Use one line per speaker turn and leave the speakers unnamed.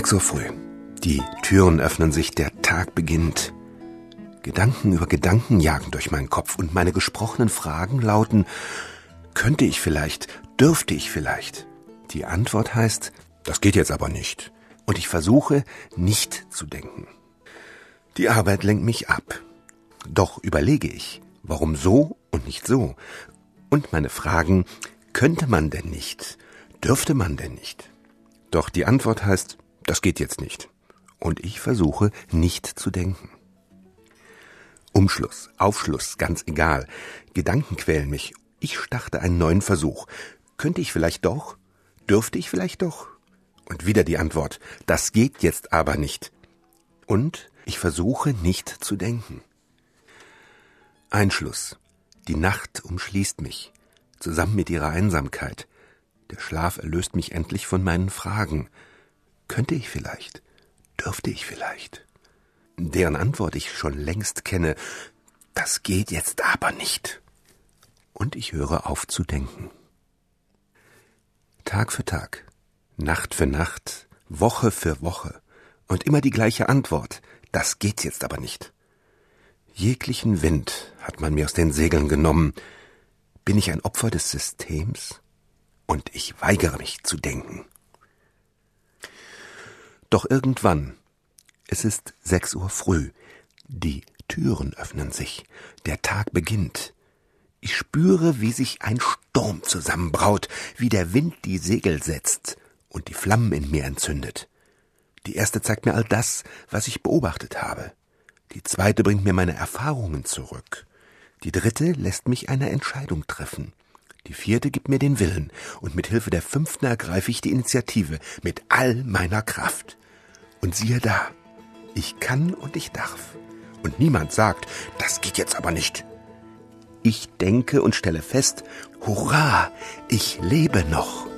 6 Uhr früh. Die Türen öffnen sich, der Tag beginnt. Gedanken über Gedanken jagen durch meinen Kopf und meine gesprochenen Fragen lauten: Könnte ich vielleicht? Dürfte ich vielleicht? Die Antwort heißt: Das geht jetzt aber nicht. Und ich versuche, nicht zu denken. Die Arbeit lenkt mich ab. Doch überlege ich, warum so und nicht so? Und meine Fragen: Könnte man denn nicht? Dürfte man denn nicht? Doch die Antwort heißt: Das geht jetzt nicht. Und ich versuche, nicht zu denken. Umschluss, Aufschluss, ganz egal. Gedanken quälen mich. Ich starte einen neuen Versuch. Könnte ich vielleicht doch? Dürfte ich vielleicht doch? Und wieder die Antwort: Das geht jetzt aber nicht. Und ich versuche, nicht zu denken. Einschluss. Die Nacht umschließt mich, zusammen mit ihrer Einsamkeit. Der Schlaf erlöst mich endlich von meinen Fragen. Könnte ich vielleicht? Dürfte ich vielleicht? Deren Antwort ich schon längst kenne: Das geht jetzt aber nicht. Und ich höre auf zu denken. Tag für Tag, Nacht für Nacht, Woche für Woche und immer die gleiche Antwort: Das geht jetzt aber nicht. Jeglichen Wind hat man mir aus den Segeln genommen. Bin ich ein Opfer des Systems? Und ich weigere mich zu denken. Doch irgendwann, es ist 6 Uhr früh, die Türen öffnen sich, der Tag beginnt. Ich spüre, wie sich ein Sturm zusammenbraut, wie der Wind die Segel setzt und die Flammen in mir entzündet. Die erste zeigt mir all das, was ich beobachtet habe. Die zweite bringt mir meine Erfahrungen zurück. Die dritte lässt mich eine Entscheidung treffen. Die vierte gibt mir den Willen, und mit Hilfe der fünften ergreife ich die Initiative mit all meiner Kraft. Und siehe da, ich kann und ich darf. Und niemand sagt: Das geht jetzt aber nicht. Ich denke und stelle fest: Hurra, ich lebe noch.